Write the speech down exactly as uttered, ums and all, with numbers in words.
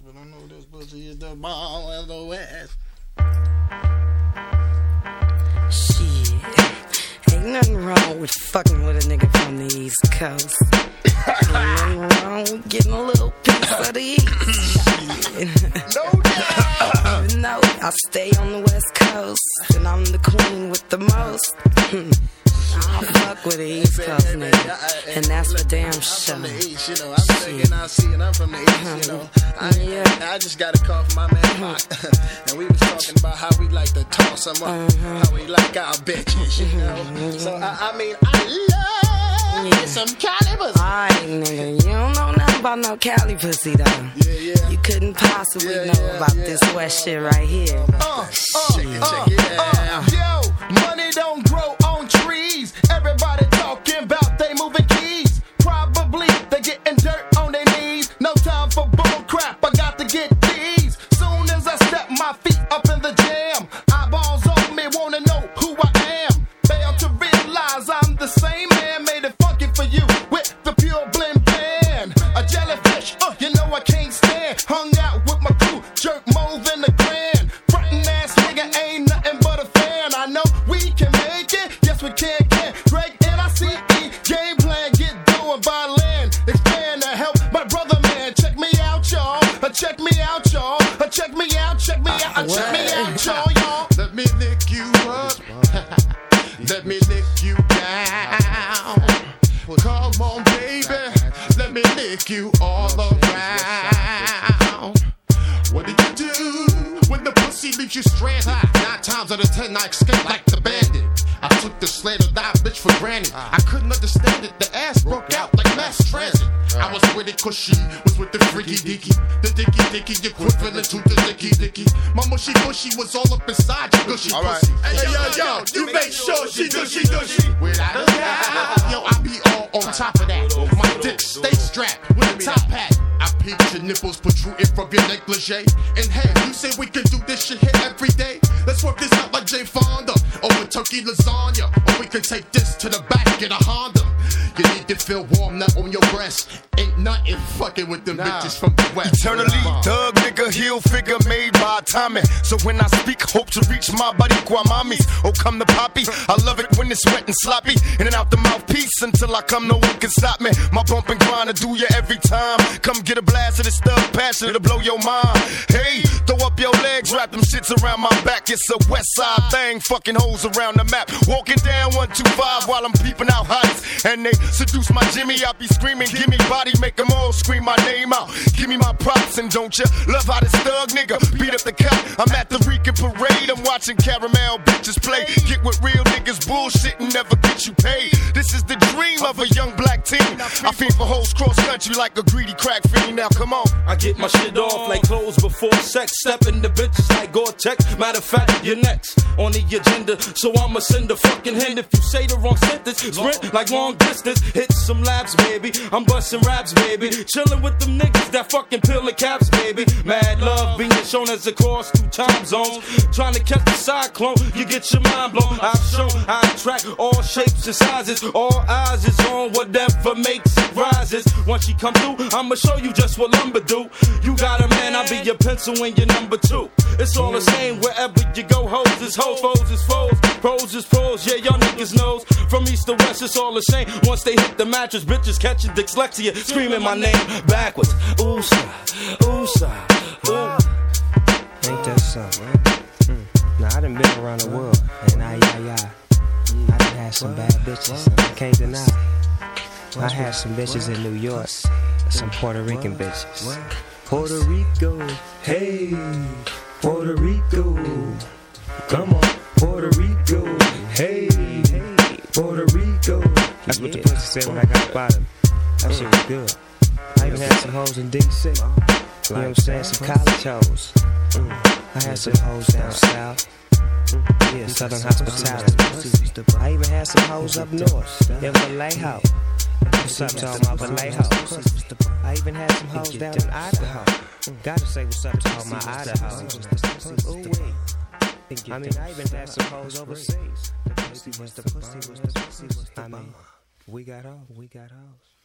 but I know this pussy is the bomb of the West. Shit. Ain't nothing wrong with fucking with a nigga from the East Coast. Ain't nothing wrong with getting a little piece of the East. No doubt. Even though I stay on the West Coast and I'm the queen with the most. I fuck with the East Coast nigga, and that's for damn sure. I'm from the East, you know. I'm thinking I see it. I'm from the East, you know. I, yeah. I just got a call from my man Mark, and we was talking about how we like to toss them up, uh-huh. how we like our bitches, you know. So I, I mean, I love yeah. some Cali pussy. Alright, nigga, you don't know nothing about no Cali pussy though. Yeah, yeah. You couldn't possibly yeah, know yeah, about yeah. this West shit right here. Uh, uh, check it, check it, yeah. uh, Yo, money don't grow on trees. Everybody talking about they moving keys. Probably they getting dirt on their knees. No time for bull crap, I got to get these. Soon as I step my feet up in the jam, eyeballs on me wanna know who I am. Fail to realize I'm the same man. Made it funky for you with the pure blend band. A jellyfish, uh, you know I can't stand. Hung out with my crew, jerk more than a grand. Frontin' ass nigga ain't nothing but a fan. I know we can make it, yes we can, can. Greg N I C E, game plan, get doing by land. Expand to help my brother man. Check me out, y'all. Uh, check me out, y'all. Uh, check me out, check me out, uh, check me out, y'all, y'all. Let me lick you up. Let me lick you down. Come on, baby. Let me lick you all around. What did you do when the pussy leaves you stranded? Nine times out of ten, I escaped like the bandit. I took the sled or die bitch for granted. I couldn't understand it. The ass broke out like mass transit. I was with it cause she was with the freaky dicky. The dicky dicky equivalent to the dicky dicky. My mushy bushy was all up inside your gushy All right. pussy. Hey, yo, yo, yo, you make sure she gushy gushy. Without a doubt. Yo, I be all on top of that. My dick stay strapped with a top hat. I peeped your nipples protruding from your negligee. And hey, you say we can do this shit here every day? Let's work this out like Jay Fonda. Over turkey lasagna. Or we can take this to the back in a Honda. You need to feel warm nut on your breast. Ain't nothing fucking with them nah. bitches from the West. Eternally thug nigga, heel figure made by timing. So when I speak, hope to reach my buddy Kwamamis. Oh, come the poppy. I love it when it's wet and sloppy. In and out the mouthpiece until I come, no one can stop me. My bump and grind to do ya every time. Come get a blast of this thug passion, it'll blow your mind. Hey, throw up your legs, wrap them shits around my back. It's a west side thing, fucking hoes around the map. Walking down one two five while I'm peeping out hotties. And they seduce my Jimmy, I be screaming, give me body, make them all scream my name out. Give me my props and don't ya love how this thug nigga beat up the cop. I'm at the Rican parade, I'm watching caramel bitches play. Get with real niggas bullshit and never get you paid. This is the dream of a young black teen. I fiend for hoes cross country like a greedy crack fiend. Now come on. I get my shit off like clothes before sex. Step in the bitches like Gore-Tex. Matter of fact, you're next on the agenda. So I'ma send a fucking hand if you say the wrong sentence. Sprint like long distance. Hit some laps, baby. I'm busting raps, baby. Chillin' with them niggas that fucking peelin' caps, baby. Mad love being shown as a course through time zones. Trying to catch the cyclone, you get your mind blown. I've shown I attract all shapes and sizes. All eyes is on whatever makes it rises. Once she come through, I'ma show you just what lumber do. You got a man, I'll be your pencil when you're number two. It's all the same wherever you go. Hoes is hoes, foes is foes, pros is pros. Yeah, y'all niggas knows. From east to west, it's all the same. Once they hit the mattress, bitches catching dyslexia, screaming my name backwards. Ooh, sir, ooh, sir, ooh. Ain't that something, right? Mm. Now, I done been around the world, and I, yeah, yeah. I done had some bad bitches, I can't deny. I had some bitches in New York, some Puerto Rican bitches. Puerto Rico, hey, Puerto Rico, come on, Puerto Rico, hey, Puerto Rico. That's what the pussy said when I got bottom. That shit was good. I even had some hoes in D C. You know what I'm saying? Some college hoes. I had some hoes down south. Yeah, Southern hospitality. I even had some hoes up north in Vallejo. What's up to all my Vallejo? I even had some hoes down in Idaho. Gotta say what's up to all my Idaho. Ooh wee. I mean, I even had some hoes overseas. The pussy was the pussy was the pussy was the I mean, we got hoes. We got hoes.